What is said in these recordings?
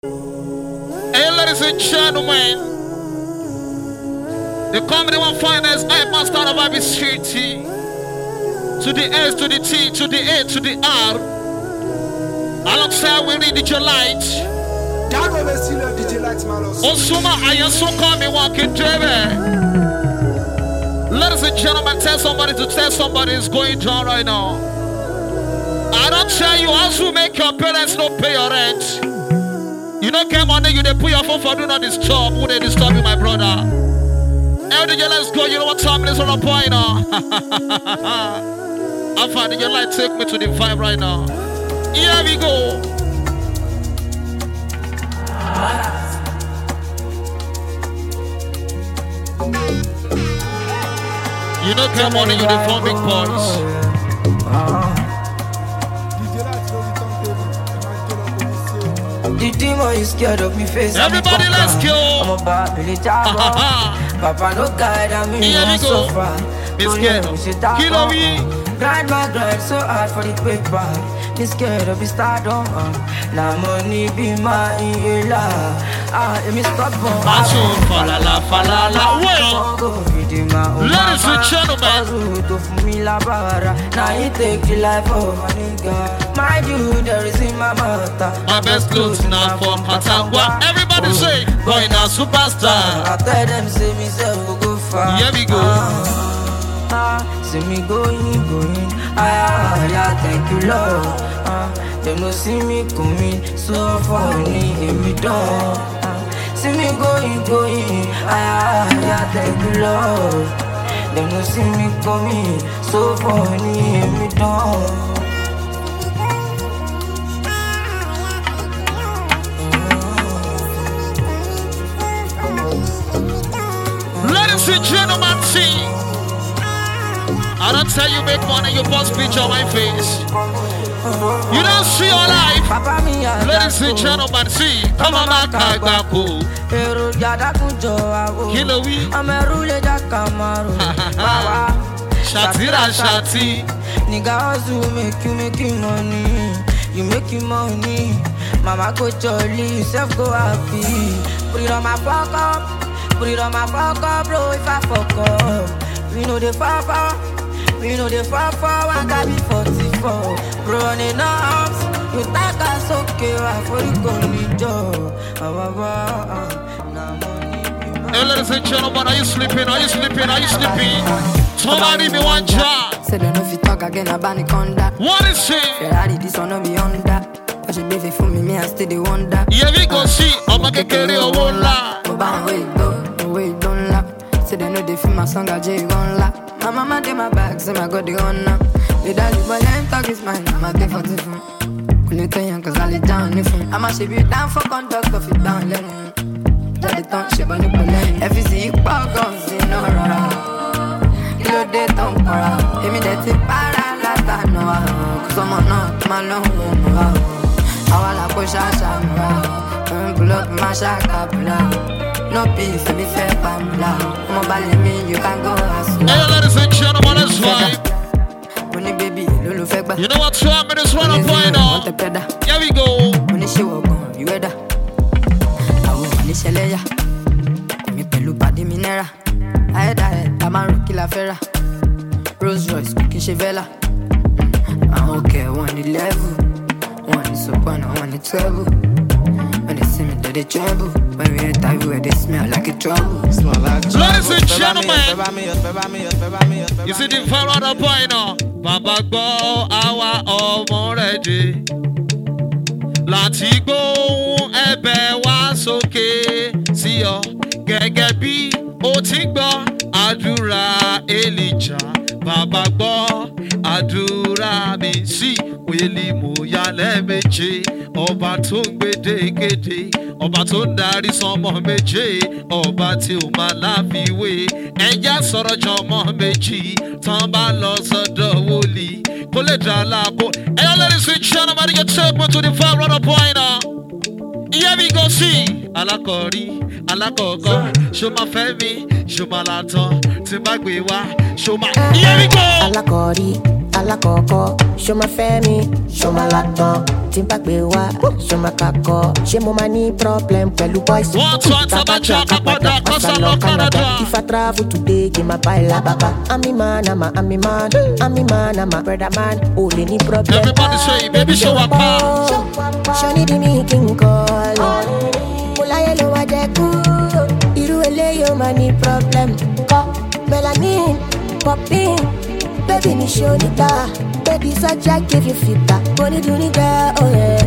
Hey, ladies and gentlemen, the comedy one finest I master of IBCT to the S to the T to the A to the R. Alongside we read DJ Light. Osuma, I also call me walking driver. Ladies and gentlemen, tell somebody to tell somebody is going down right now. I don't tell you how to make your parents not pay your rent. You don't get money, you they put your phone for do not disturb. Who they disturb you, my brother? Hey, DJ, let's go. You know what time it is on the point now? I'm fine. DJ Light, take me to the vibe right now. Here we go. You don't get money, you they form big boys. The demon is scared of me face. Everybody, let's go. I'm about to let Papa no guide, I'm in here we go. Miss Ghetto, Kilo me. Grind my grind so hard for the paper. Me scared of the stardom. Now money be my inhaler. Let me stop on. Falala, falala, well. Ladies and gentlemen, now he take the life of a nigga. My dude, there is in my mouth. My best clothes now for Patangwa. Everybody say, boy now superstar. I tell them say me self go far. Here we go. See me going. Thank you Lord. They no see me coming so funny in me door. See me going. Thank you Lord. They no see me coming so funny in me door. Ladies and gentlemen, see. I don't tell you make money, you post picture on my face. You don't see your life. Ladies and gentlemen, see. Come on, back. Kilo we. Shatira Shati. Nigga hustle make you money. You making money. Mama go jolly, self go happy. Put it on my fuck up, bro. If I fuck up, we know the fuck. We know the 4-4, one got be 44. Running arms, you think us okay, for you go need job. Hey, ladies and gentlemen, are you sleeping? Somebody me one job. Say they know if you talk again, I ban the conduct. What is it? Ferrari, this one no be on that. But you baby for me, I still the wonder. Yeah, we go see, I'm a carry a whole lot. Wait, don't laugh. Say they know they feel my song, I just gon' laugh. My mama did my back, say my God the honor. The daddy boy ain't talk his mind, I'm a day for different. Couldn't tell you cause I lay down if I'm a ship you down for conduct of it down lemon. Daddy don't ship on the plane. If you see you pop guns in no rara. Kilo de don't para. Give me that tip para lata no. Cause I'm not my long one. I wanna push a sham. Pull up my shaka pull. No peace, me fair pamla. Mobile me, you can go as well. Hey, ladies and gentlemen, let's vibe. Money baby, Lulu Fegba. You know what time it is, one point now. Here we go. Money she walk on, you weather. I will money sheleya. Me pelu padi minera. I had Tamaru Kilafera. Rolls Royce, cooking Chevella. I'm okay, one the level. One is up, one the treble. When they see me, they tremble. When we enter, where they smell like a trouble. Ladies and gentlemen, you see the fire on the point now. Baba go awa already. Láti gbóhùn ẹ̀bẹ̀ wá sókè sí ọ. Gẹ́gẹ́ bí ó ti gbọ́ àdúrà Elijah. Baba gbọ́ àdúrà mi sí wíìlì mú yálẹ̀ méje. Ọba tó ń gbèdégbèdé, ọba tó ń darí sọmọ méje, ọba tí ó máa láfiwé. Ẹja sọ̀rọ̀ jọmọ méjì, tán bá lọ sọ́dọ̀ wòlíì. Kó lè dà láàkó. Hey, ladies and gentlemen, you take me to the far right point now. Here we go see. Alákọ̀rí, alákọ̀ọ́kọ́, ṣó máa fẹ́ mi, ṣó máa látọ̀, tí bá gbé wá, ṣó máa. Here we go. Alákọ̀rí, Alakoko, show my family, show my laptop. Timpa bewa, show my kako. She mo money problem, pelu boys. If I travel today, give my baila baba. I'm a man, I'm a brother man. Only any problem. Everybody say, baby, show up. Show me the making call. Pula yellow wajeku. Iru ele yo money problem. Melanin, popping. Baby, me show the car. Baby, such I give you feedback. Money do the girl, oh yeah.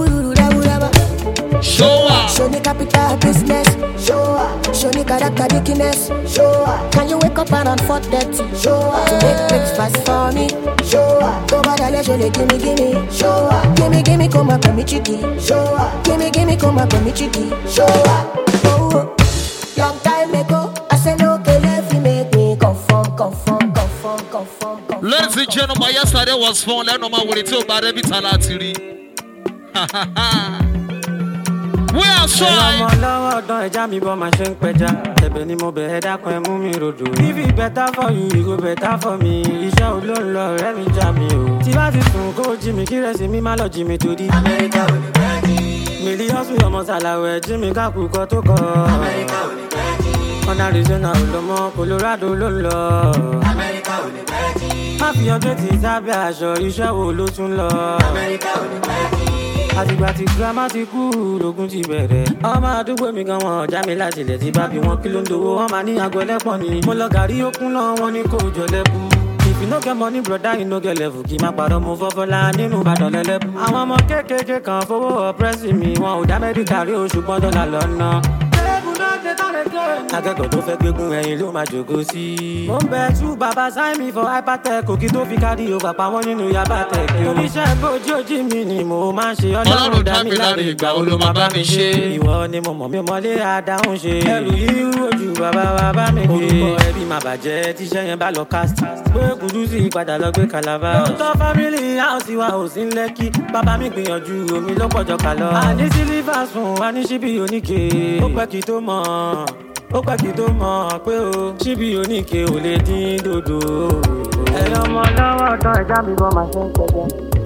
Show up. Show me capital business. Show up. Show me character dickiness. Show up. Can you wake up around 4:30? Show up. To make breakfast for me. Show up. Go back and show me, gimme. Show up. Gimme, come up with me chicky. Show up. Gimme, come up with me chicky. Show up. Oh, long time ago, I said no, if you make me conform. Ladies and gentlemen, yesterday was fun. Let no man with it too, but every talatiri. We are sorry. If it better for you, it go better for me. It's your love, let me jam you. Tivati from go Jimmy, Kiresi, me malo Jimmy to the America. Millions we almost allow Jimmy Kaku go to go. America. On Arizona, Colorado, Lolo. America. Happy your get is a bash or you shall lose in law. America. Àtìgbàtì grandma ti kú lógún ti bẹ̀rẹ̀. Ọmọ àdúgbò mi gan wọn ọ̀já mi láti ilẹ̀ tí bá bí wọn kí ló ń dowó wọn máa ní àgọ́ ẹlẹ́pọ̀ ni. Mo lọ gàrí okun náà wọn ní kò jọ lẹ́bù. If you no get money brother you no get level. Kì í máa parọ́ mo fọ́fọ́lá nínú Ìbàdàn lẹ́lẹ́bù. Àwọn ọmọ kéékèèké kan fowó ọ̀pẹ́sì mi wọn ò dá Amẹ́ríkà rí oṣù gbọ́dọ̀ là lọ́nà. Akẹ́kọ̀ọ́ tó fẹ́ gbégún ẹyin ló máa jòkó sí. Mo ń bẹ tú bàbá sign me for hypertech òkè tó fi kárí o bàbá wọn nínú yaba tech. Oníṣẹ́ gbòójì ojí mi ni mo máa ń ṣe ọlọ́run dá mi láre ìgbà wo ló máa bá mi ṣe. Ìwọ ni mo mọ̀ mi mọ́lé àdáhùn ṣe. Ẹrù yìí ojú bàbá wa bá mi gbé. Orúkọ ẹbí máa bàjẹ́ tíṣẹ́ yẹn bá lọ cast. Pé Kúdúsì padà lọ gbé Calabar. Lóòótọ́ family house wa ò sí Lẹ́kì. Bàbá mi gbìyànjú omi ló pọ̀jọ kà lọ. Àní sílífà sùn wá ní ṣíbí oníke. Ó pẹ́ kí tó mọ̀. Ó pẹ́ kí tó mọ̀ pé o ṣíbí oníke ò lè dín dòdò. Ẹ̀yin ọmọ lọ́wọ́ tán ẹja mi bọ́ máa ṣe ń pẹ̀jẹ́.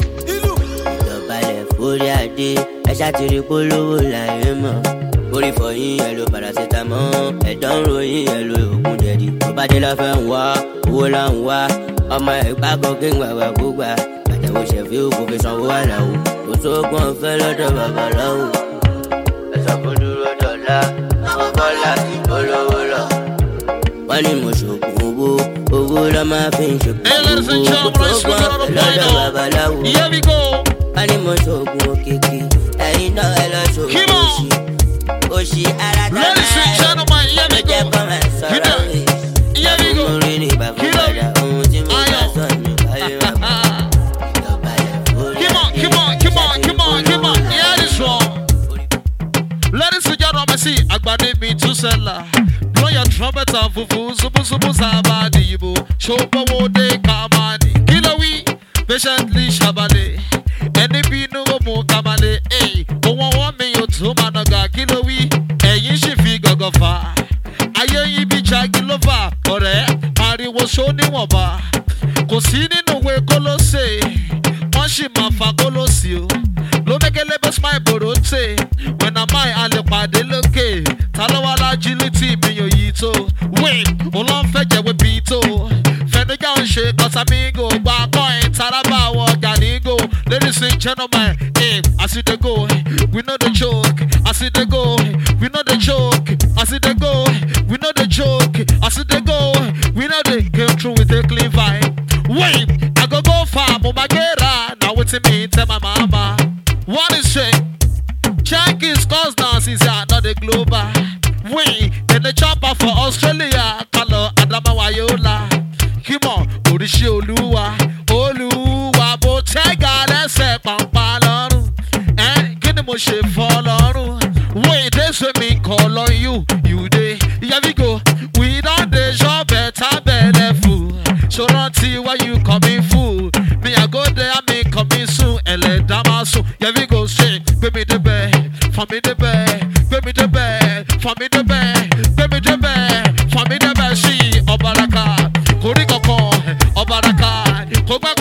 Ìjọbalẹ̀ forí adé ẹ̀ṣá ti rí polówó láyé mọ̀. Orí fọyín ẹ̀ ló paracetamol ẹ̀dán ròyìn ẹ̀ ló ògùn jẹ̀dí. Tó bá dé lọ́fẹ́ ń wá owó là ń wá. Ọmọ ẹ̀gbá kan kí ń gbàgbà gbúgbà. Àtẹ̀wò ṣẹ̀fí kò fi sanwó àlàó. Kò sóògùn ọ̀fẹ́ lọ́dọ̀ babaláwo. Ẹ̀sọ́ kò dúró dọ̀la. Àwọn bọ́lá ìpolówó lọ. Wọ́n ní mo ṣògùn owó lọ́ máa fi ń ṣògùn owó. Kò sóògùn ọ̀fẹ́ lọ́dọ̀ babaláwo. Wọ́n ní mo ṣògùn òkìkí. Ẹ̀yin náà ẹ lọ ṣògùn òṣì. Òṣì ara tá a máa ẹ̀ ló jẹ́ kọ́ máa sọ̀rọ̀ rẹ̀. Mo rí ní bàbá padà ohun tí mo bá sọ ní báyìí wà mọ́. Ìjọbalẹ̀ forí Ladies and gentlemen, see, Agbade me to seller. Blow your trumpet and fufu, subu sabadi yibo. Show power de kamani. Kilowi, patiently shabale. Any binu mo kamale. Hey, go one me you two managa. Kilowi, hey, you should figure go far. Aye, you be chagilova. Correct, Mari was show ni waba. Kosini no way colose. Mashi mafa colosio. Lo make a lebel smile borote. When I'm my alipade loke. Talawala agility me yo yito. Wait, Olon fetch with Bito. Fenigan shake cause amigo. Bacoin, Taraba, Ganigo. Ladies and gentlemen, hey, I see the go. We know the joke. I see the go. We know the joke. I see the go. We know the joke. I see the go. We know they came through with a clean vibe. Wait, I go far, Mumagera. Now what's it mean? Tell my mama. What is it? Chinese cause dance is not the global. We in the chopper for Australia. Color Adama Wayola. Come on, Orishi Oluwa, Bottega, let's say Pampalon. And get the mushy fall on. Wait, this with me call on you. You day, here we go. We don't deja better fool. So don't see why you coming fool. Me I go there, me coming soon. Ele Damaso, here we go straight. Give me the bed, for me the bed. Give me the bed, for me the bed. Give me the bed, for me the bed. She Obaraka, Korikoko, Obaraka, Kobako.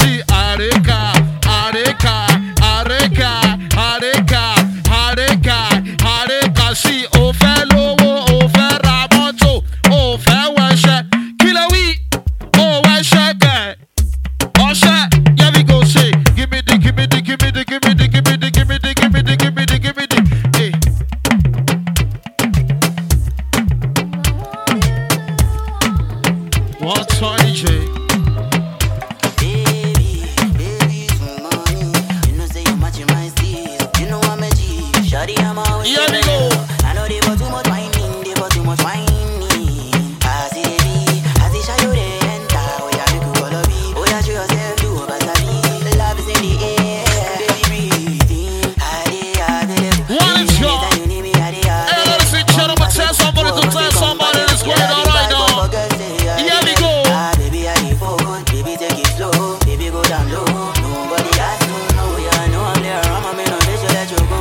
see Areka, Areka, Areka, Areka, Areka, Areka, see Ofelo, Ofera Moto, Ofe Washa, Kilawi, oh Washa, Osha, yeah we go say, give me the, give me the, give me the, give me the, give me the, give me the, give me the, give me the, give me the, hey. What's on DJ? Here we go. I know they got too much whining, they got too much whining. As it be, as it shall you enter. Oh yeah, make you follow me. Oh yeah, show yourself, do a basabi. Love is in the air, baby breathing. What is your? Hey, ladies and gentlemen, tell somebody to tell somebody it's going on right now. Here we go. Baby, I need focus, baby, take it slow. Baby, go down low. Nobody has to know. Yeah, I know I'm there. I'm a man on this, so let you go.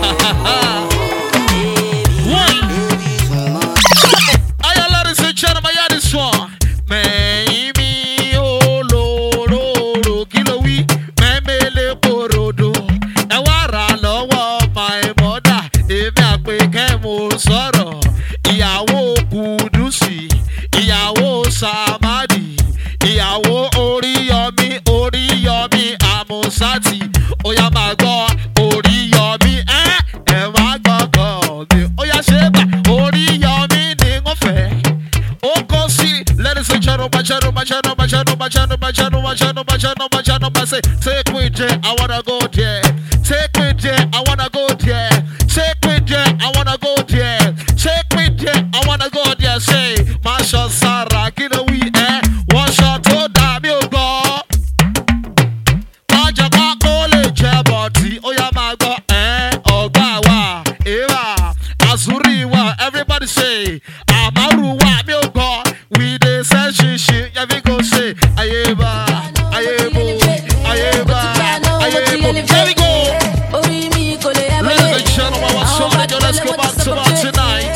Take me there, I wanna go there. Take me there, I wanna go there. Take me there, I wanna go there. Take me there, I wanna go there. Say, Masha Sarah, kilo we one shot to damn you go. Maja Kole Jaboti, Oya Mago, Ogawa, Eva, Azuriwa, everybody say, Amaruwa, Myogo, we the say she, yeah, we go say, Ayeba, Ayebo. Here we go. Ladies and gentlemen, what's so many? Let's go back to our tonight.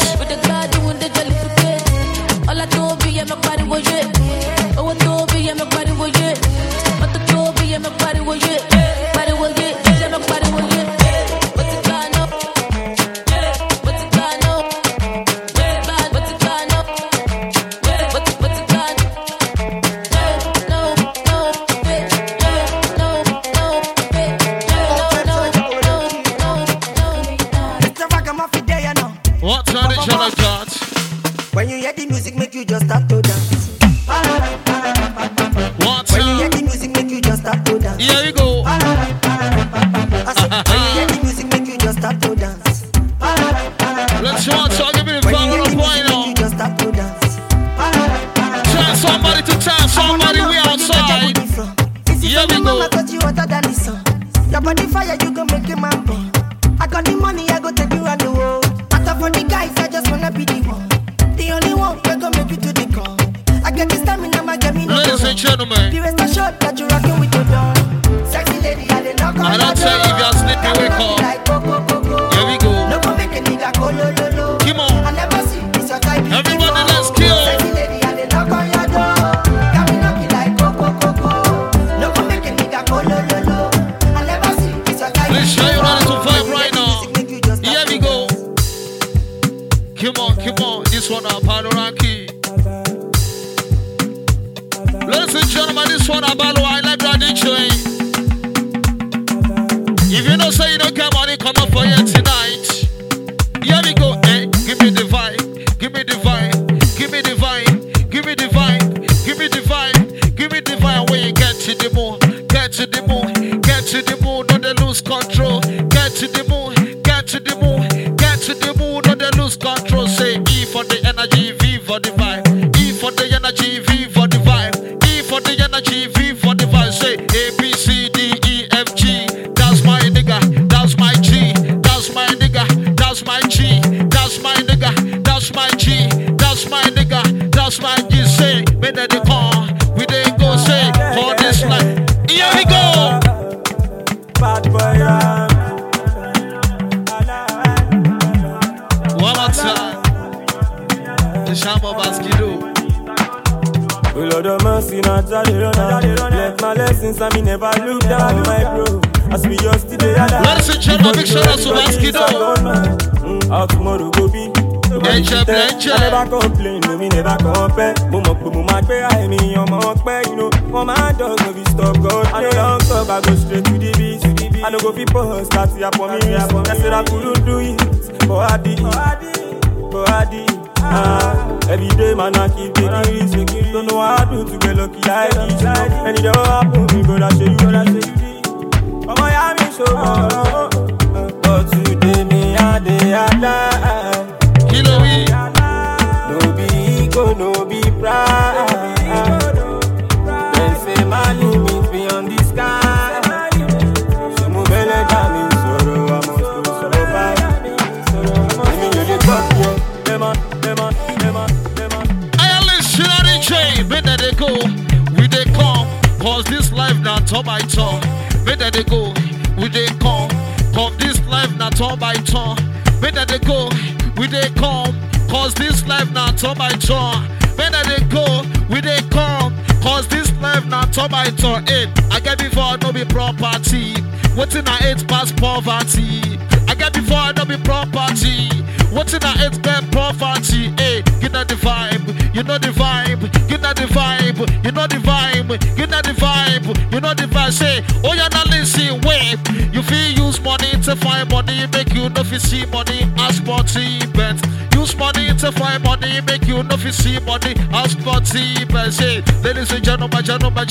When you hear the music, make you just start to dance. When you hear the music, make you just start to dance. Here we go. I said, when you hear the music, make you just start to dance. Let's want to give me the power of wine now. You just start to dance. Tell somebody to tell somebody we outside. Here we go. Your body fire, you gon' make a man go. I got the money, I go take you around the world. After for the guys, I just wanna be the one. The only one we gon' make you to the core. I get this stamina, my get me no. Ladies and gentlemen, the rest assured that you rockin' with your dawn. Sexy lady, I did not come. I don't tell you if you're sleeping, wake up. Here we go. No go make a nigga go lo lo lo. Come on. I never see this your type. Everybody, let's kill. Sexy lady, I did not come your door. Got me knocking like go go go go. No go make a nigga go lo lo lo. I never see this your type. Let's show you ready to vibe right now. Here we go. Come on, this one up, Panoraki. Ladies and gentlemen, this one up, I like that DJ. If you don't say you don't get money, come up for you tonight. Here we go, give me the vibe, give me the vibe, give me the vibe, give me the vibe, give me the vibe, give me the vibe. When you get to the moon, get to the moon, get to the moon, don't they lose control. Get to the moon, get to the moon, get to the moon, don't they lose control. Say E for the energy, V for the vibe. E for the energy, V for the vibe. E for the energy, V for the vibe. Say A, B, C, D, E, F, G. That's my nigga, that's my G. That's my nigga, that's my G. That's my nigga, that's my G. That's my nigga, that's my G. Say, me that they call, we they go say, for this life. Here we go. Bad boy, one more time. The Shamo Baskido. Oh Lord of mercy, not jolly run. Left my lessons and me never look down, my bro. As we just today, ladies and gentlemen, big shout out to Baskido. How tomorrow go be? I never complain, no me never compare. Mama pay I me on my pay, you know. My dog no be stop God. I no long talk, I go straight to the beach. I no go fit post, start here for me. I said I couldn't do it, but I did. Every day man I keep taking risks. Don't know what I do to get lucky like this. And it don't happen, me brother show you. Mama ya me so much, but today me a day I die. No be ego, no be pride. Then say my limit beyond the sky. So move let me sorrow, I must go survive. Let me get back here, them on. I listen to the chain, where they go, we they come, cause this life not turn by turn. Where they go, we they come, cause this life not turn by turn. Where they go, we they come. Cause this life not turn by turn. When they go, we they come. Cause this life not turn by turn. Hey, I get before no be property. What's in our eight past poverty? I get before no be property. What's in our eight bad poverty? Hey, you know the vibe, you know the vibe, you know the vibe, you know the vibe, you know the vibe, you know the vibe. Say, oh you're not listening, wait. You feel use money to find money, make you know if you see money, ask for T-bet. Use money to find money, make you know if you see money, ask for T-bet. Say, ladies and gentlemen,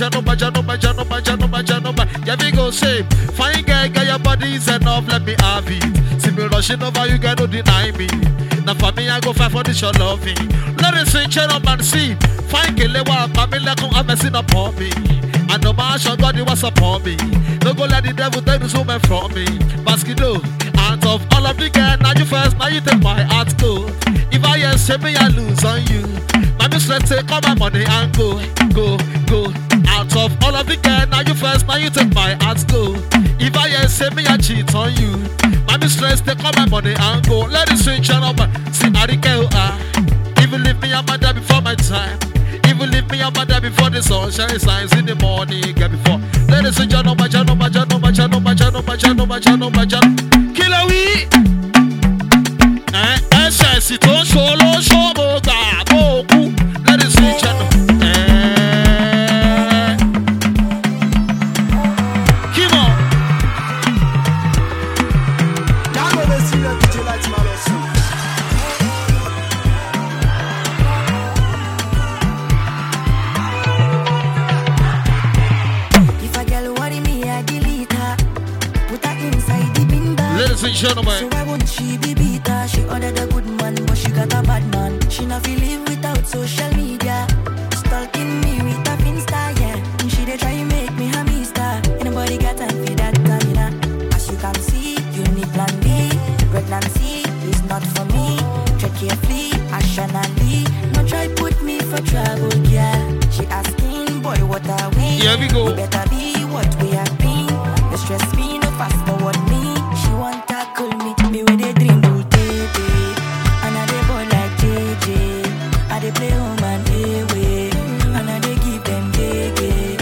yeah, we go say, fine girl, get your body's enough, let me have it. See me rushing over, you can no deny me. Now for me, I go fight for this your loving. Ladies and gentlemen, see, fine girl, Pamela come have messing upon me. And no man shall God, was upon me. No go let the devil take this woman from me. Baskido, out of all of the girls, now you first, now you take my heart go. If I yes, say me, I lose on you. My mistress take all my money and go. Out of all of the girls, now you first, now you take my heart go. If I yes, say me, I cheat on you. My mistress take all my money and go. Ladies and gentlemen, see how the girl are. Even leave me, I'm there before my time. Even leave me, I'm there before the sunshine shines in the morning. Get before. Ladies and gentlemen, Killer we. SS, it don't show low, show boga, boku. Ladies and gentlemen. Come on. Ladies and gentlemen. So why won't she be beater? She ordered a good man, but she got a bad man. She not feel live without social media. Stalking me with a Finsta, yeah. And she they try make me a mister. Anybody got time for that, Tamina? As you can see, you need plan B. Pregnancy is not for me. Tread carefully, rationally. No try put me for trouble, girl. She asking, boy, what are we? Here we go. We better be what we have been. No stress me, no fast forward me. She want tackle me with a dream bull baby. And I dey boy like JJ. I dey play home and away. And I dey give them gege.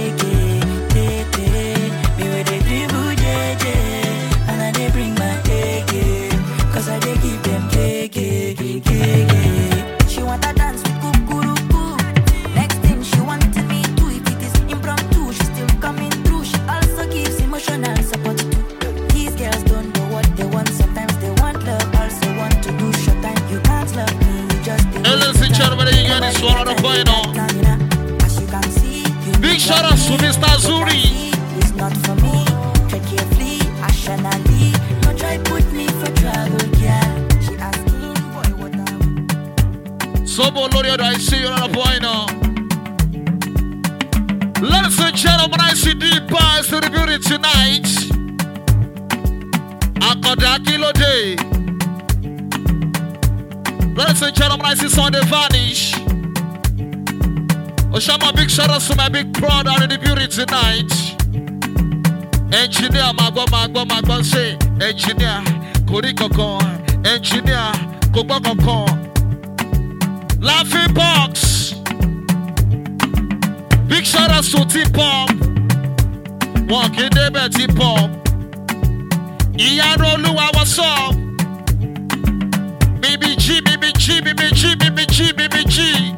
Me with a dream bull JJ. And I dey bring my gege. Cause I dey give them gege. She want to dance with kukuruku. Next thing she wanted me to. If it is impromptu, she still coming through. She also gives emotional support too. These girls don't know what they want. Sometimes they want love, also want to do short time. You can't love me, you just Ladies and gentlemen, you got this one on the final. as you can see, you Big shout out to Mr. Zuri. it's not for me. Tread carefully, rationally. Don't try put me for trouble, girl. She asking, boy, what are we? Sobo Lorio, I see you on the final. Ladies and gentlemen, I see deep eyes to the beauty tonight. Akoda Kilo Day. Ladies and gentlemen, I see Sunday Vanish. Oshama, big shout out to my big brother in the beauty tonight. Engineer, Magwa, say, engineer, Korikoko, engineer, Kobakoko. Laughing box. shout out to T-Pop. Walking the bed, T-Pop. Iyano Lua, what's up? BBG, BBG, BBG, BBG, BBG.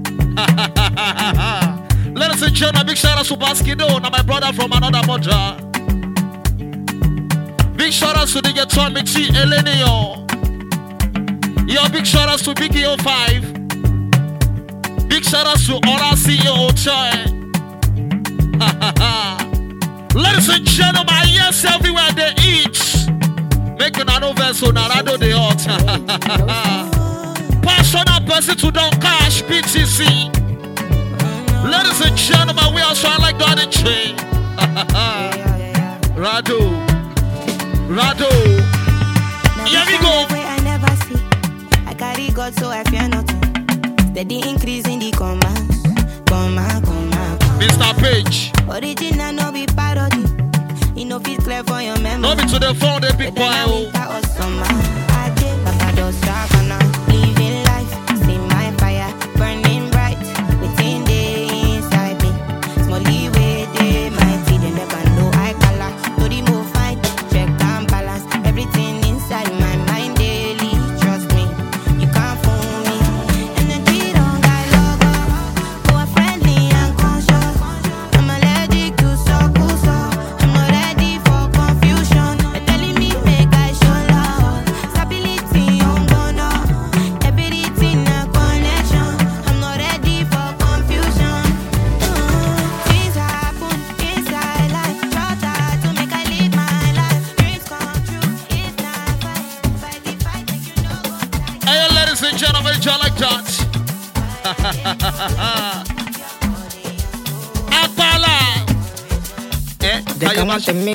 Ladies and gentlemen, big shout out to Baskido, now my brother from another mother. Big shout out to the Geton Mixi Elenio. Yo, big shout out to Biggie 05. Big shout out to Ora CEO Choi. Ladies and gentlemen, yes, everywhere they eat. Make an annual vessel, Narado de hot. Personal person to don't cash, BTC. Ladies and gentlemen, we also like the chain. Rado. Here we go. I never see. I carry God, so I fear nothing. Steady increase in the command. Mr. Page. Original, no be parody. You know, fit clear for your memory. No be to the phone, they big boy. Living life, see my fire burning bright within the inside me. Small leeway, they mighty, they never know I color. No the move fight, check and balance. Everything inside my mind daily. Trust me, you can't fool me. Energy don't got logo. Go friendly and conscious. I'm allergic to so. I'm not ready for confusion. They're telling me make I show love. Stability on bono. Everything a connection. I'm not ready for confusion. Things happen inside life. Try to make I live my life. Dreams come true. It's not fight the fight, make you know go die. Hey, ladies and gentlemen, y'all like that? Apala. They come out to me.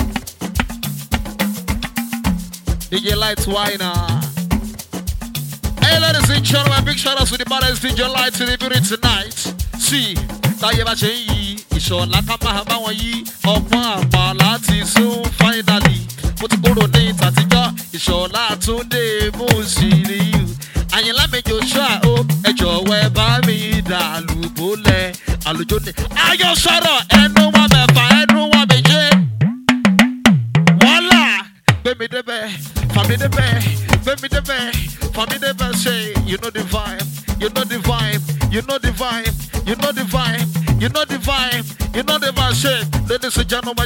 DJ Lights Winer. Hey, ladies and gentlemen, big shout out to the brothers DJ Lights in the building tonight. See, Tayewa Cheyi, Ishola Kamahama Wayi, Ọgbọ́n Àpàlà ti sún finally. Mo ti kúrò ní ìtàtijọ́, Ìṣọ̀lá Túndé Músìlíù. Àyìnlá mi Joshua o, ẹ jọ̀wọ́ ẹ bá mi dàlúbọ̀lẹ̀. Àlùjọ ni ayọ̀ sọ̀rọ̀ ẹnu wa mẹ́fà ẹnu wa méje. Wọ́lá gbẹ̀mí débẹ̀, fàmí débẹ̀, gbẹ̀mí débẹ̀, fàmí débẹ̀ ṣe you know the vibe, you know the vibe, you know the vibe, you know the vibe, you know the vibe, you know the vibe ṣe. Ladies and gentlemen,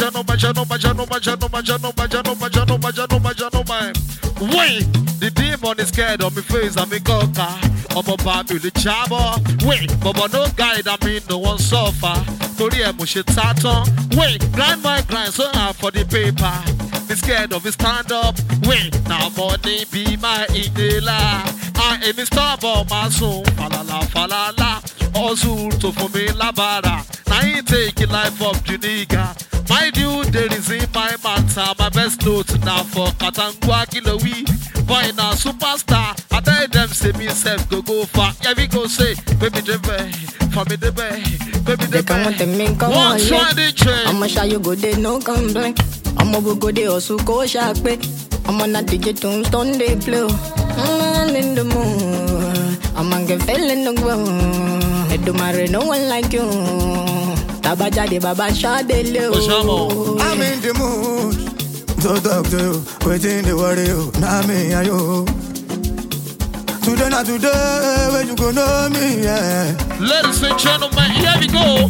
wait, the demon is scared of me face and me coca. I'm about me the jabber. Wait, but no guide, I mean no one suffer. Tori emo she taton. Wait, grind my grind so hard for the paper. Be scared of it stand up. Wait, now money be my inhaler. I am stubborn, my soul. Falala. Ozu to for me labara. Now you take your life up, Juniga. My due there is in my matter. My best note now for Katangwa Kilowi. Boy now superstar. I tell them say me self go far. Yeah we go say baby the bay, for me the bay, baby the bay. One try the train. I'ma show you good, they no complaint. I'ma go they also go sharp pay. I'm on a digital stone they play. I'm in the mood. I'm get feeling the ground. I do marry no one like you. Tabaja de baba shade I'm in the mood. So talk to you, waiting the worry you. Now me and you. Today not today, when you go know me, yeah. Ladies and gentlemen, here we go.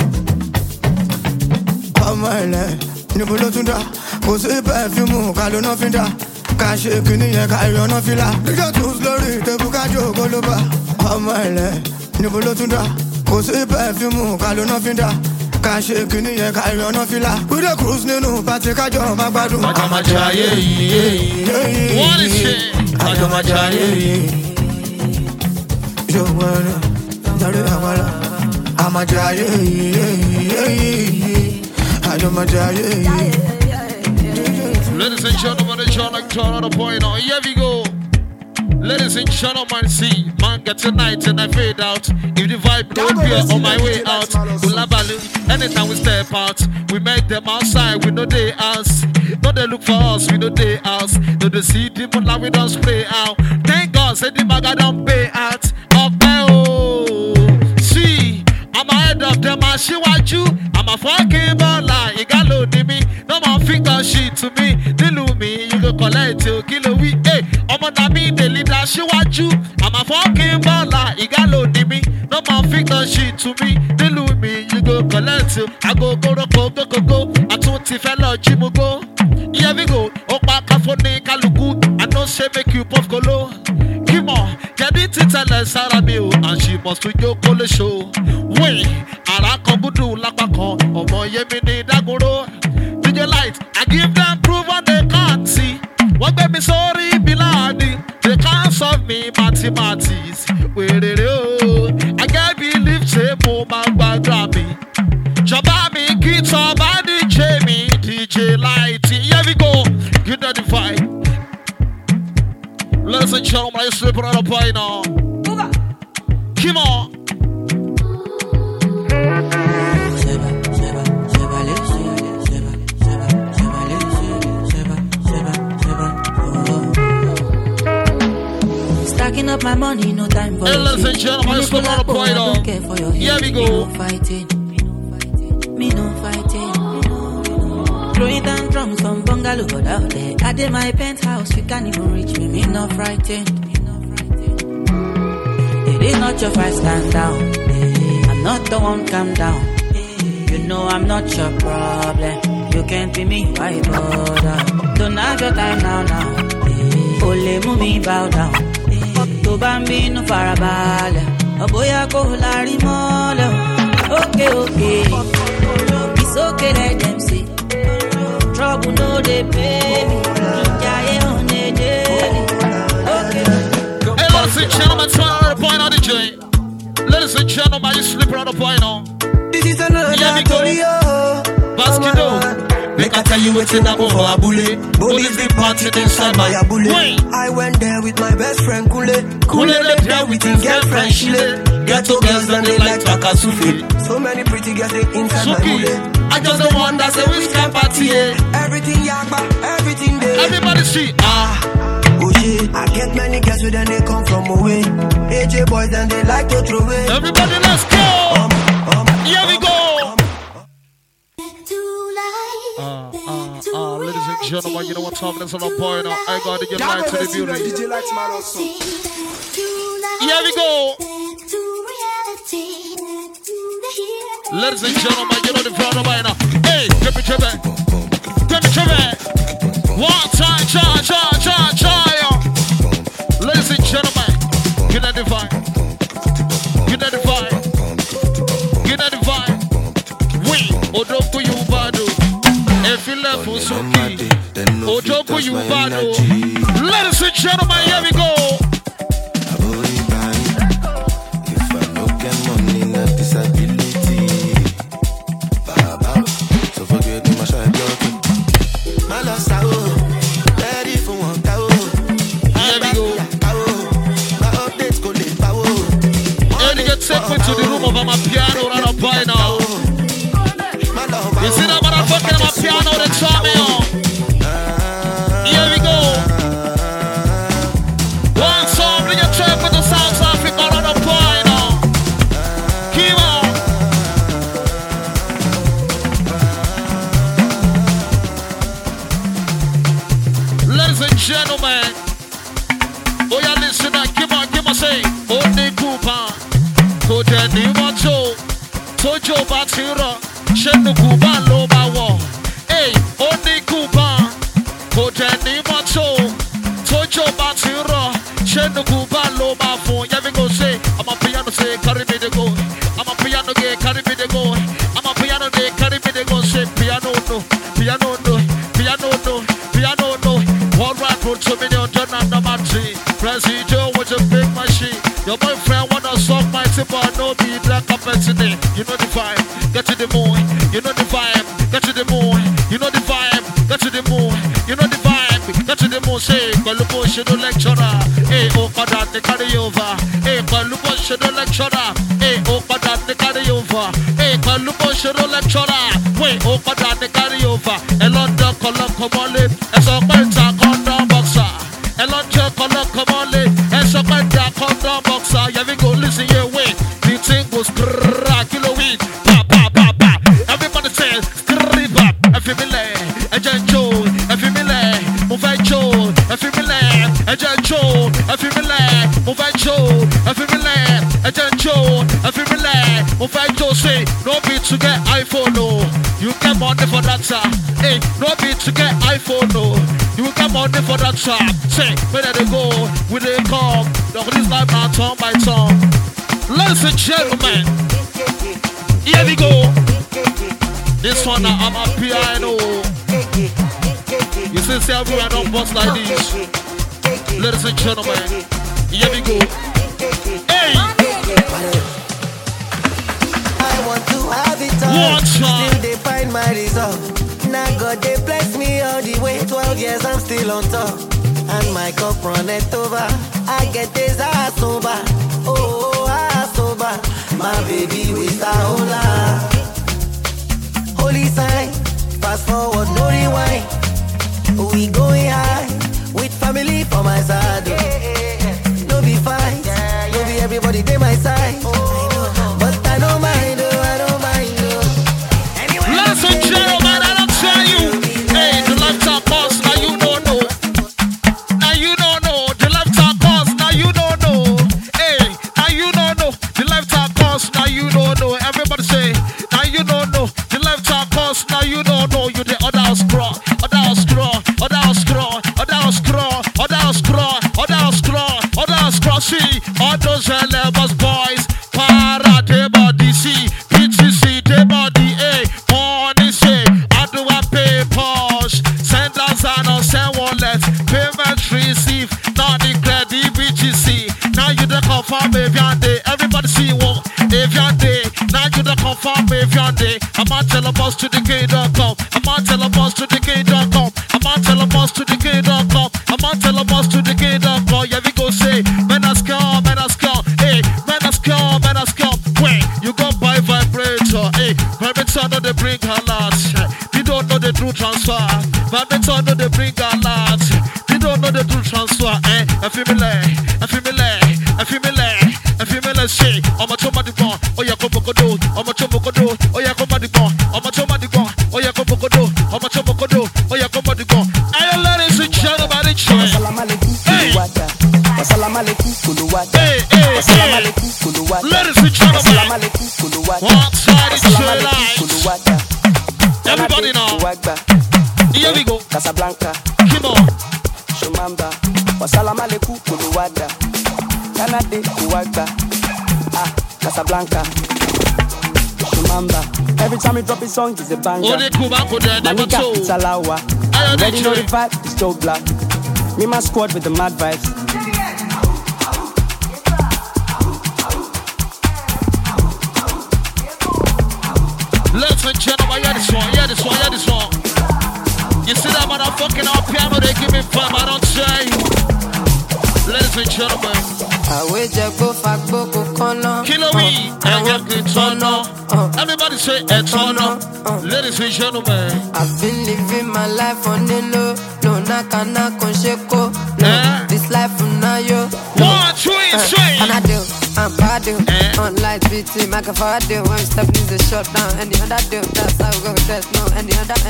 Come on, Nibulo Tunda, go see perfume, Kalo no finda. Cash kini ya kayo no fila. Nigga too slowly, the buka jo go loba. Come on, Nibulo Tunda, go see perfume, Kalo no finda. Cash kini ya kayo no fila. We the cruise ninu, party kajo magbadu. What is it? Yo wanna, dale amala. Amajaye, ladies and gentlemen, it's John like turn on the point. Oh, here we go. Ladies and gentlemen, see, man, get tonight and I fade out. If the vibe don't appear on my way out, anytime we step out, we make them outside, we know they us. No, they look for us, we know they us. No, they see the moonlight, we don't spray out. Thank God, say the maga don't pay out. Okay, oh, see, I'm ahead of them are shiwaju. I'm a fucking baller. You got load me. No more finger shit to me. Dilu me, you go collect your kilo we. Hey, I'm on me, the leader shiwaju. I'm a fucking baller. You got load me. No more finger shit to me. Dilu me, you go collect you. I go go. I told Tifella Jimugo. Here we go. Opa kafone kaluku. I don't say make you puff colo. Come on, get it to tell us Sarabio, and she must do your colo show. Wait, Arakobudu Lapako, or more Yemini Dagoro. With your light, I give them proof what they can't see. What baby sorry, Biladi, they can't solve me, mathematics. Where they go, I can't believe say more my grab me. Jabami, kids or body, Jamie, DJ Light, here we go, you know the fight. Ladies and gentlemen, I slip on the pie now. Come on. Stacking up my money, no time for ladies and gentlemen, I slip on the pie now. Here we go. Me no fighting. Throwing down drums from bungalow, but out there, I did my penthouse, you can't even reach me, me not frightened. It is not your fight, stand down. I'm not the one, calm down. You know I'm not your problem. You can't be me, why bother? Don't have your time now. Ole mumi bow down. To bambino farabale. A boy I go lari molo. Okay. It's okay, let them see. Trouble no they pay me. On a daily. Okay. Hey, ladies and gentlemen, turn on the point on the DJ. Ladies and gentlemen, you slip on the point on. This is another Torio. Baskido. Make I tell you what's in for a bullet. Bullies be parted inside my bullet. I went there with my best friend Kule. Kule left there with his girlfriend Shile. Ghetto girls and they like Takasufi. So many pretty girls they inside my bullet. I just the one that say which kind party. Everything yakba, everything there. Everybody see. Oh shit, I get many girls with them they come from away. AJ boys and they like to throw away. Everybody let's go. Here we go. Ladies and gentlemen, you know what time it is on the point now. I gotta get light to the beauty. Here we go. Ladies and gentlemen, you know the front by now. Hey, give me chebe. One time, cha. Ladies and gentlemen, you know the vibe. We, Odoku Yubado. If you left for Suki, Odoku Yubado. Ladies and gentlemen, here we go. If I no get money, not disability. So forget my shy blocking. My lost ready for one cow. Here we go. My updates go late power. And you take me to the room of my piano right up by now. You see that motherfucker my piano that's on me on. Here we go. One song, bring your track with the South Africa right up by now. Keep on. Ladies and gentlemen, oh yeah, listen, give on, say, oh, the coupon, to the new moto, to Joe Batira, Shenu Kuban Loba. Hey, oh, the coupon, to the new moto, to Joe Batira, Shenu Kuban Loba. Yeah, we go say, I'm a piano, say, carry me the go. I'm a piano, gay, carry me the go. I'm a piano, gay, carry me the go. Say, piano, no. One right road to me, you're done on the mattress. Presidio with a big machine. Your boyfriend wanna suck my tip, but no be black up today. You know the vibe, get to the moon. You know the vibe, get to the moon. You know the vibe, get to the moon. You know the vibe, get to the moon. Say, Kalubo Shadow Lecturer. Hey, oh, Kadan, they carry over. Hey, Kalubo Shadow Lecturer. Hey, oh, Kadan, they carry over. Hey, Kalubo Shadow Lecturer. Wait, oh, Kadan, they carry over. A lot of color, come on, as a winter condom boxer. A lot of color, come on, as a winter condom boxer. Yeah, we go, listen, yeah, wait. The thing was kilo weed. Efimile, move and show. Efimile, agent show. Efimile, move and show. Say, no be to get iPhone, no. You get money for that sir. Hey, no be to get iPhone, no. You get money for that sir. Say, where they go? Where they come? This life now turn by turn. Ladies and gentlemen, here we go. This one now I'm a piano. You see everywhere don't bust like this. Ladies and gentlemen, here we go. Hey! I want to have it all. Still they find my result. Now God they bless me all the way. 12 years I'm still on top. And my cup run it over. I get this ass over. Oh, ass over. My baby with a hola. Holy sign. Fast forward, no rewind. We going high. With family for my side. No be fight. No be everybody they my side. But I don't mind. I don't mind. Ladies and gentlemen, I don't tell you. Hey, the lifetime boss, now you don't know. Now you don't know. The lifetime boss, now you don't know. Hey, now you don't know. The lifetime boss, now you don't know. Everybody say, now you don't know. The lifetime boss, now you don't know. You the other scroll, other scroll, other scroll, other scroll, other scroll, other scroll, other scroll. See, all those levels boys, para de body, see, PTC de body, eh. Money say, how do I pay Porsche? Send us and send wallets, payment receive, not declare the BGC. Now you the confirm Evian everybody see what Evian Day. Now you the confirm Evian Day. I'm not tell a boss to the K.com. I'm not tell a boss to the K.com. I'm not tell a boss to the K.com. I'm not tell a boss to the K.com. Yeah, we go say, man has come, hey, man has come. Wait, you go buy vibrator, hey, vibrator no they bring a lot. You don't know the true transfer. Vibrator no they bring a lot. You don't know the true transfer, eh? I feel me say, I'm a choma di bon, oh yeah, come do, I'm a choma do, oh yeah, come di bon, I'm a choma di bon, oh yeah, come do, I'm a choma do, oh yeah, come di bon. Hey, ladies and gentlemen, it's hey, ladies and gentlemen, one side is light. Everybody now, here we go. Casablanca, come on. Shumamba, wasalam alaikum kuluwada, Canada Uwaga, Casablanca, Shumamba. Every time you drop a song, it's a banger. Manika, it's a lawa. Already know the vibe, it's so black. Me my squad with the mad vibes. Ladies and gentlemen, hear this one. You see that motherfucking out piano, they give me fun, I don't say. Ladies and gentlemen. Kilo me, and get the tono. Everybody say a tono. Ladies and gentlemen. I've been living my life on the low. No, nakana konsheko. This life from now, yo. 1, 2, 3. And I do. I'm bad, on lights, BT, make a fire deal. When we step in the shutdown, and the other deal. That's how we go, there's no, and the other.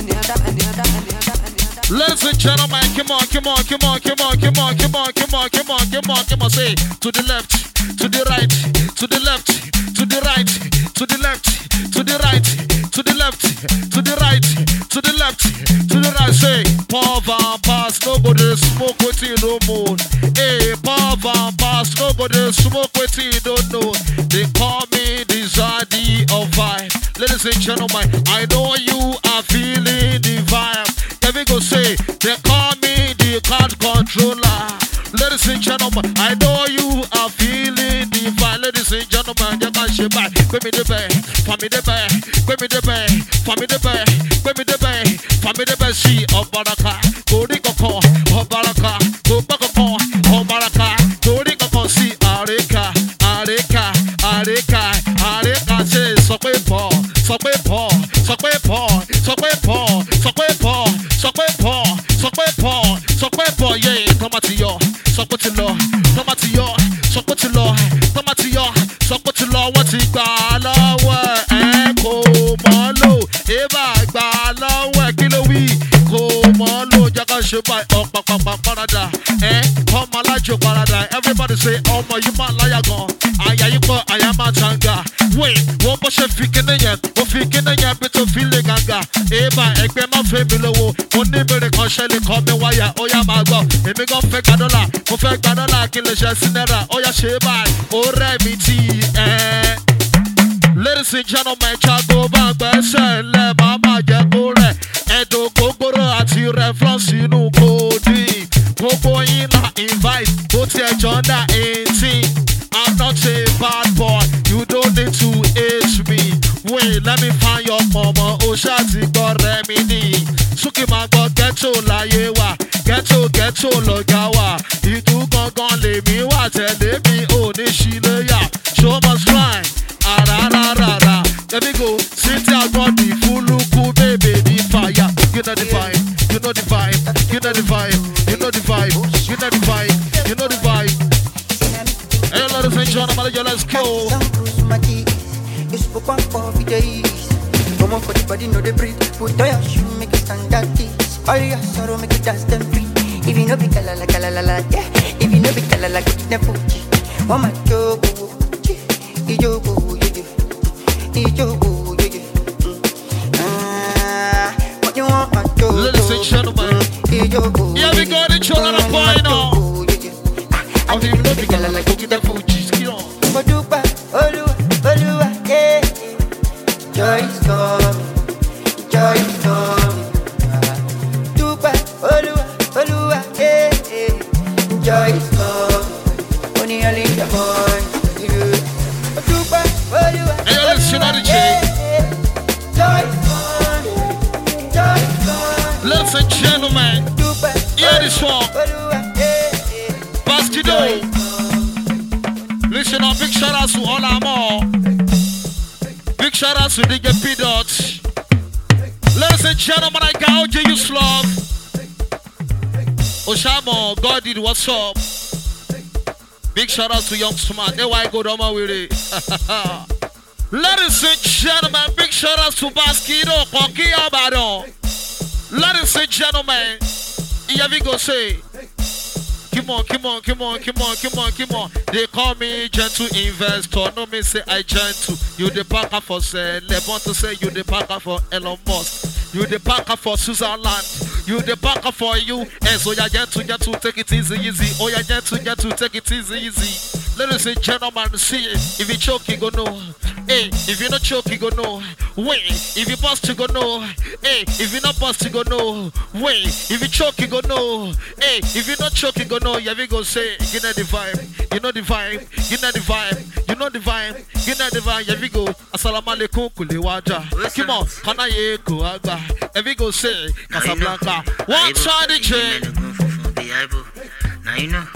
Ladies and gentlemen, come on. Say to the left, to the right, to the left, to the right, to the left, to the right, to the left, to the right, to the left, to the right. Say, pop and pass, nobody smoke with you no more. Hey, pop and pass, nobody smoke with you don't know. They call me the Zaddy of vibe. Ladies and gentlemen, I know you are feeling the vibe. There we go, say, they call me the card controller. Ladies and gentlemen, I know you are feeling the vibe. Ladies and gentlemen, you can shake back. Give me the bag, for me the bag, give me the bag, for me the bag, give me the bag, for me the bag. See, Obaraka, go Rico, Obaraka, go Bako, Obaraka, go Rico, see, Areka, say, Sokwepo, yeah, come to your, what you got, Echo, Molo, Eva, Gala, Kilo, we, Komolo, Jaka, Shubai, Canada, come malajo paradise. Everybody say, oh my, you might lie again. I am a tanga. Wait, what was a fikin in yet? What fikin in yet? Bit of feeling ganga. Eba, Ekbema Femilowo. Only very consciously come the wire. Oh, yeah, my God. If we go fake a dollar, for fake a dollar, kill the Jacinera. Oh, yeah, Sheba. Oh, Remiti. Ladies and gentlemen, Chago Bang, Le Mama Jagore. Edo Gogoro at your reference, you know, Cody. Popo in invite, put your Jonda 18. I'm not a bad boy, you don't need to age me. Wait, let me find your mama, Oshati got remedy. Suki Mago, ghetto la yewa, ghetto logawa. You do gon' leave me, what tell me, oh, Nishile ya. Show must rhyme, ah. Let me go, sit down, got the full cool baby, the fire. You know the vibe, you know the vibe, you know the vibe, you know the vibe, you know the vibe, you know the vibe. Hey, ladies and gentlemen, let's go. It's for one for the days. Come on for the body, know the breathe. Put on your shoe, make it stand that tease. All your sorrow, make it dance them free. If you know be kalala, yeah. If you know be kalala, go to the fuji. Oh my God, what you want, my God? Ladies and gentlemen, yeah, we got it, you're on a point now. I don't even know the girl like cooking the food, she's killed. Yeah. Joy is coming, joy is coming. Dupa, Olua, yeah. Joy is coming. Only a little boy. Dupa, Olua. Hey, listen to the chick. Joy is coming, joy is coming. Ladies and gentlemen, hear this song. Baskido. Listen up, big shout out to all our more. Big shout out to DJ P. Dot. Ladies and gentlemen, I got OJ Uslov. Oshamo, God did what's up. Big shout out to Young Smart. There why I go down with it. Ladies and gentlemen, big shout out to Baskido. Koki Abado. Ladies and gentlemen, here we go say. Come on. They call me gentle investor. No me say I gentle. You the packer for say Lebon to say you the packer for Elon Musk. You the packer for Switzerland. You the packer for you. And so ya gentle, take it easy. Oh ya gentle, take it easy. Ladies and gentlemen, see if you choke, you go no. Hey, if you not choke, you go no. Wait, if you bust, you go no. Hey, if you not bust, you go no. Wait, if you choke, you go no. Hey, if you not choke, you go no. Yeah, we go say, you know the vibe, you know the vibe, you know the vibe, you know the vibe, you know the vibe. Yeah, we go. Assalamu alaikum kuliwaja. Come on, kana ye kuaga. Yeah, we go say, Casablanca. One side the chain. Now you know,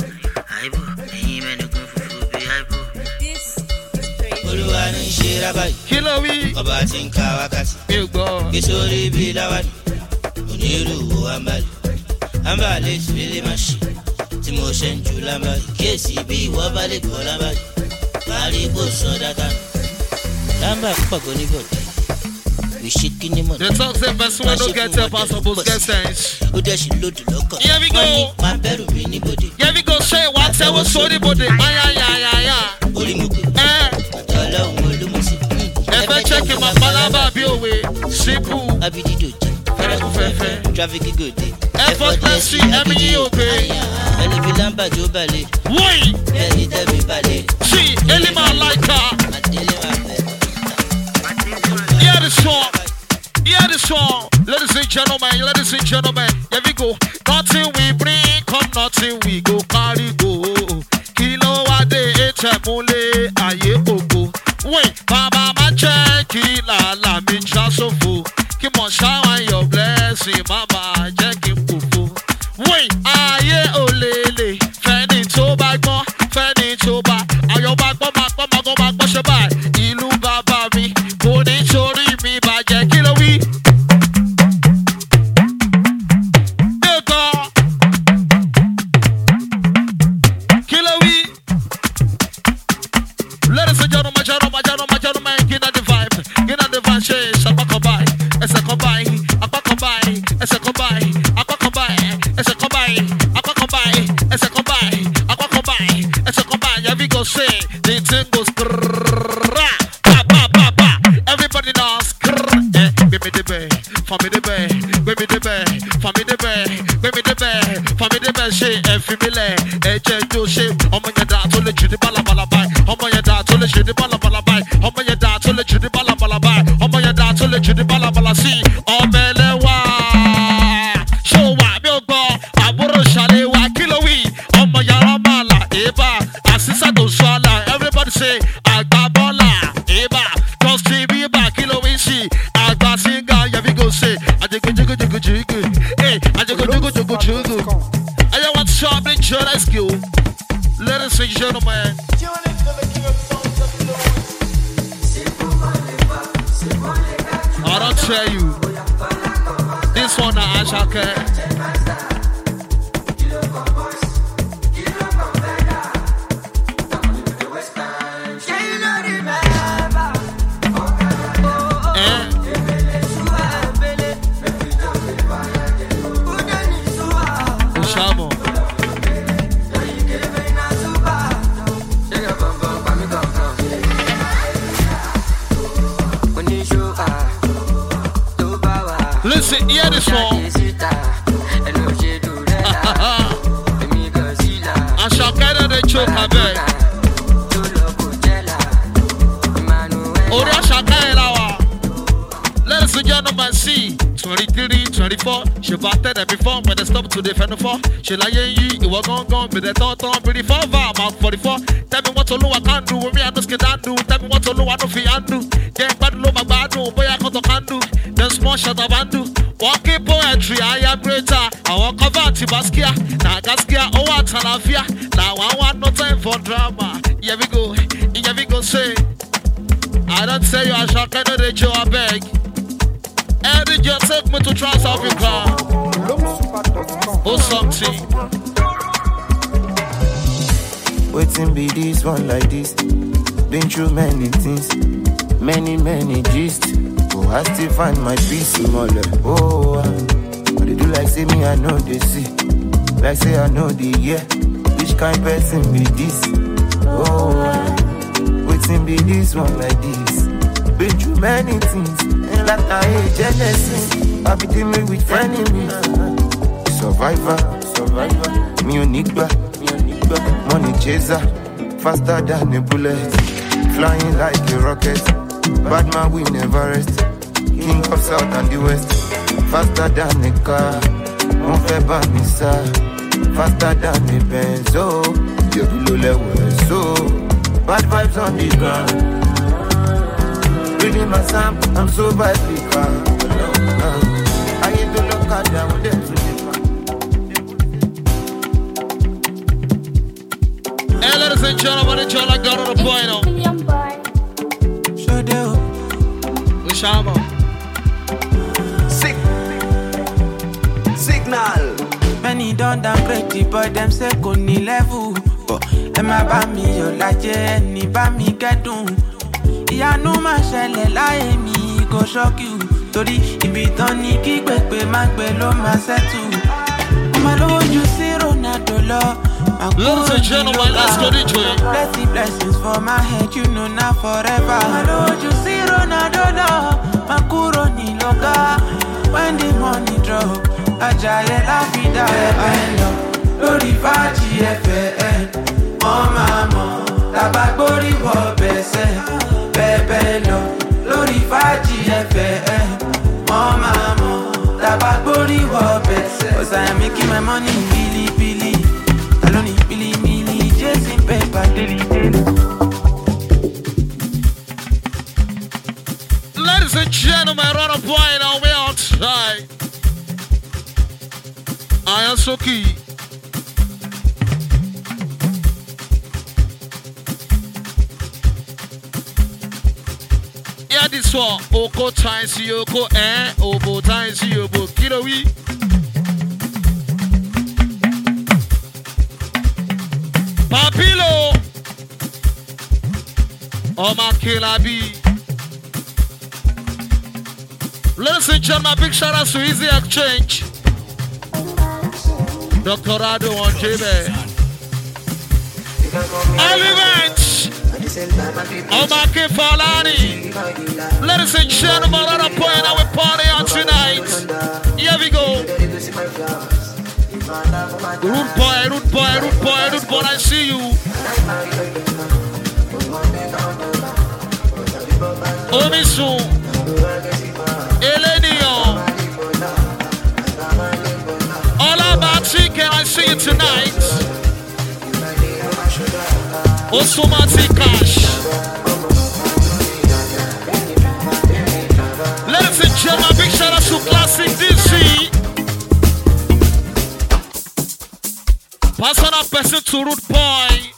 Kilo we ọba tí ń ka wákàtí kí sórí bí láwàdì onírúurú àǹbálẹ̀ àǹbálẹ̀ ìfìlẹ̀ máa ṣe tí mo ṣe ń jù lámbàlẹ̀ kíyèsí bí ìwọ bá lè gbọ́ lámbàlẹ̀ parí kò sọ dáadáa lámbà púpọ̀ kò ní bọ̀dẹ̀ we shit kí ni mọ̀. The talk say person wey no get help and suppose get sense. Ó dẹ̀ ṣì lòdì lọ́kàn. Here we go. Máa bẹ̀rù mi ní bòde. Here we go ṣé wàá tẹ́wọ́ sórí bòde. Ayayayaya. Orí mu pé. Ọlọ́run olúmọ̀sí. Ẹ fẹ́ check my palava bí òwe. Simple. Abidido jẹ. Fẹ́rẹ́kú fẹ́fẹ́. Traffic gòdè. Effortlessly ẹ̀mí yìí ò gbé. Ẹni fi lámbà tó balẹ̀. Wọ́n. Ẹni tẹ́mi balẹ̀. Sí Elima Laika. Adélé máa bẹ̀. Hear the song, ladies and gentlemen, here we go. Nothing we bring, come nothing we go carry go. Kilo ade etemule aye oko. Wait, Baba ma check la mi chasofo. Keep on shower your blessing, Mama check him kofo. Wait, aye olele, feni to bagbo, ayo bagbo ma sheba. Ilu baba mi, go ni chori mi ba je kilo wi. Ladies and gentlemen, goes everybody knows baby the bay, for me the bay, baby the bay, for me the bay, baby the bay, for me the bay, she female, she, oh my god, to let you the balabai, oh my god, to let you the balabai, oh my god, to let you the balabai, oh my god, to let you the balabala see, oh melewa, show what me go, aburo shale wa kilowi, oh my yaramala, eba, asisa do swala, everybody say, agbabola, eba, just TV ba kilowi see. Say, I just go, hey, I just go. I want shopping, let's go. Ladies and gentlemen, I don't tell you, this one I shall care. Listen, hear this one. I shall carry the choke, I beg. Ladies and gentlemen, see 23, 24. She batted every form when they stop to defend for. She like you, it was gone, but they thought on pretty far, Mark 44. Tell me what to know I can do, with me I just can't do. Tell me what to know I don't feel undo. Yeah, bad low, my bad no, boy I can't do. Then small shut up and do. Walking poetry, I am greater. I want cover to Baskia. Now Gaskia, oh what Tanafia. Now I want no time for drama. Here we go, say. I don't tell you I shall kind of the Joe, I beg. Eddie just take me to Trans Africa. Or something. Waiting be this one like this. Been through many things, many gist. Oh, I still find my peace smaller. Oh, but they do like say me, I know they see. Like say I know the yeah. Which kind person be this? Oh, waiting be this one like this. Been through many things, and like I hate Genesis. I be dealing with enemies. Survivor. Me Onigba, money chaser. Faster than a bullet, flying like a rocket. Bad man we never rest. King of South and the West. Faster than a car, on fait banissa. Faster than a Benz, oh. You below level, so. Bad vibes on the ground. Reading my Sam, I'm so badly calm. I hate to look at them with them to Hey, ladies and gentlemen, it's all I got on the point now. Sure do. Ushama. Signal. Many don't downgrade the boy, them say go ni level. But Emma ba mi yo laje, ni ba mi gedun. Ìyanu máa ṣẹlẹ̀ láyé mi, go shock you. Torí ibi tán ní kí pèpè má gbé ló máa settle. Ọmọ lówó ju sí Ronaldo lọ. Ladies and gentlemen, let's go DJ. Plenty blessings for my head, you know now forever. I know you see Ronaldo now, Makuro ni loga. When the money drop, Ajaye la vida. Lórí fàájì FM, mama, tabagbori wọ bẹ̀sẹ̀, bẹ̀bẹ̀ lọ. Lórí fàájì FM, mama, tabagbori wọ bẹ̀sẹ̀. 'Cause I am making my money, Billy. Billy, chasing paper daily. Ladies and gentlemen, run a point on me outside. I am Soki. Yeah, this one. Oko times Yoko, Obo times Yobo. Kilo we. Papilo Oma Kilabi. Ladies and gentlemen, big shout out to Easy Exchange. Dr. Rado on JB. All events. Omake Falani. Ladies and gentlemen, on a point our party on tonight. Here we go. Rude boy, I see you. Omisu. Elenion. All about chicken, I see you tonight. Osomati Cash. Ladies and gentlemen, big shout out to Classic DC. Personal person to Rude Boy.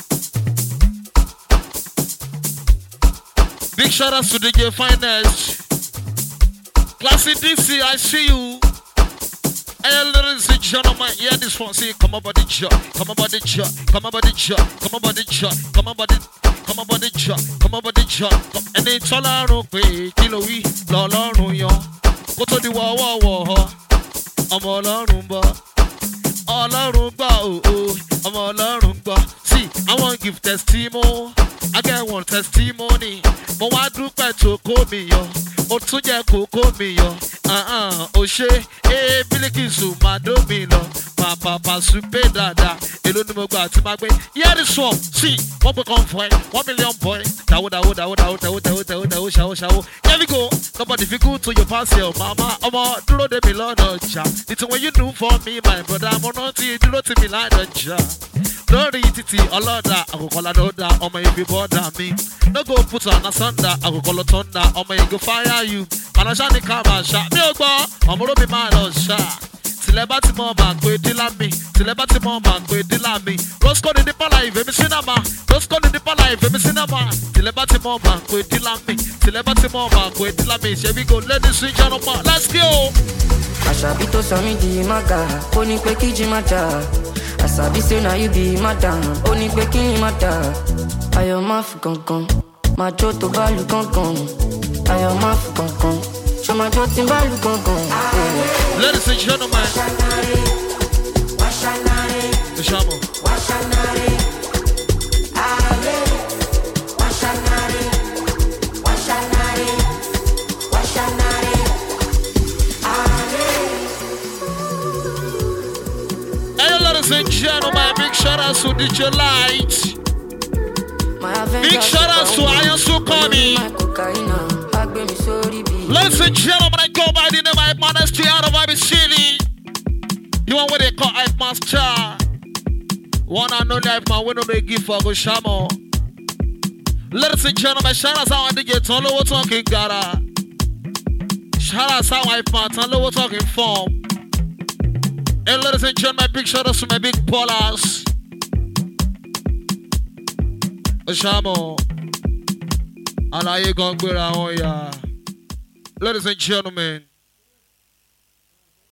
Big shout out to DJ Finest. Classic DC, I see you. Hey, ladies and gentlemen, hear this one. See, come on, body jump, come on, body jump, come on, body jump, come on, body jump, come on, body, come on, body jump, come on, body jump. And it's all around me, kilo we, la la no yo. Go to the wall, I'm all around, all around, I'm all around. See, I want to give testimony. I get one testimony. But why do I to call me yo? Or to get cocoa me yo? Oshe, Biliki su madomino. Papa super dada. Elo no mo gba ti ma gbe. Hear this song. See, what we come for? 1 million boy. Dawo. Here we go. Nobody feel good to your past your mama. Omo duro de mi lọ́nà ja. It's what you do for me, my brother. Mo rántí dúró ti mi lọ́nà ja. Lórí títì ọlọ́dà àkókòlá lọ́dà ọmọ ibi bọ́dà mi. No go put on a thunder àkókòló thunder ọmọ ibi fire you. Àlọ́ṣà ní ká máa ṣá. Mi ò gbọ́ ọmọ olómi máa lọ ṣá. Tìlẹ̀ bá ti mọ̀ máa pé dílà mi. Tìlẹ̀ bá ti mọ̀ máa pé dílà mi. Roscoe ní nípàlà ìfẹ́ mi sinamá. Roscoe ní nípàlà ìfẹ́ mi sinamá. Tìlẹ̀ bá ti mọ̀ máa pé dílà mi. Tìlẹ̀ bá ti mọ̀ máa pé dílà mi. Here we go, ladies and gentlemen, let's go. Àṣàbí tó sọ mí di mága, ó ní pé kí jí má jà. Àṣàbí say na you be madam, ó ní pé kí ni má dà. Ayọ̀ má fi kankan, máa jó tó bá lu kankan. Ayọ̀ má fi kankan, ṣọ máa jó tí bá lu kankan. Ladies and gentlemen, Oshamo. Ladies and gentlemen, big shout out to DJ Light. Big shout out to Iron Sukami. Ladies and gentlemen, I go by the name of Modesty out of Ibicili. You want what they call Hype Master? One and only Hype Man, we know they give for Goshamo. Ladies and gentlemen, shout out to our DJ Tolo, we're talking Gara. Shout out to our Hype Man, Tolo, we're talking form. And ladies and gentlemen, big shout out to my big ballers. Oshamo. Alaye Gongbera Oya. Ladies and gentlemen.